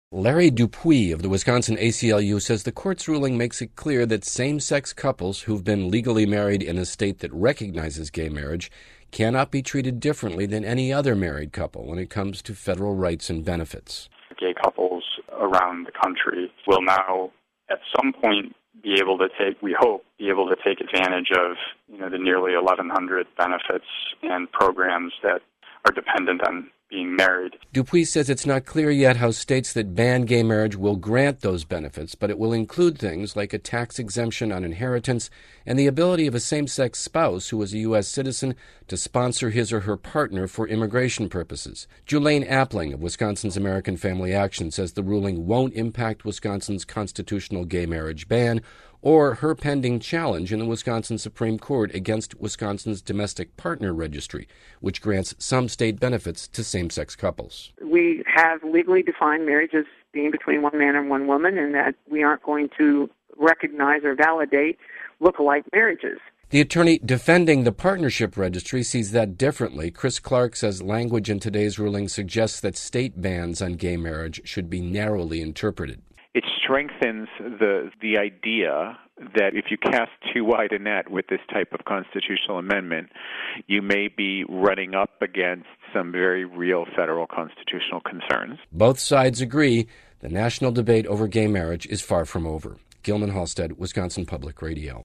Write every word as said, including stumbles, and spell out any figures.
Larry Dupuy of the Wisconsin A C L U says the court's ruling makes it clear that same-sex couples who've been legally married in a state that recognizes gay marriage cannot be treated differently than any other married couple when it comes to federal rights and benefits. Gay couples around the country will now, at some point, be able to take, we hope, be able to take advantage of, you know, the nearly eleven hundred benefits and programs that are dependent on being married. Dupuy says it's not clear yet how states that ban gay marriage will grant those benefits, but it will include things like a tax exemption on inheritance and the ability of a same-sex spouse who is a U S citizen to sponsor his or her partner for immigration purposes. Julaine Appling of Wisconsin's American Family Action says the ruling won't impact Wisconsin's constitutional gay marriage ban or her pending challenge in the Wisconsin Supreme Court against Wisconsin's Domestic Partner Registry, which grants some state benefits to same-sex couples. We have legally defined marriage as being between one man and one woman, and that we aren't going to recognize or validate look-alike marriages. The attorney defending the partnership registry sees that differently. Chris Clark says language in today's ruling suggests that state bans on gay marriage should be narrowly interpreted. It strengthens the the idea that if you cast too wide a net with this type of constitutional amendment, you may be running up against some very real federal constitutional concerns. Both sides agree the national debate over gay marriage is far from over. Gilman Halstead, Wisconsin Public Radio.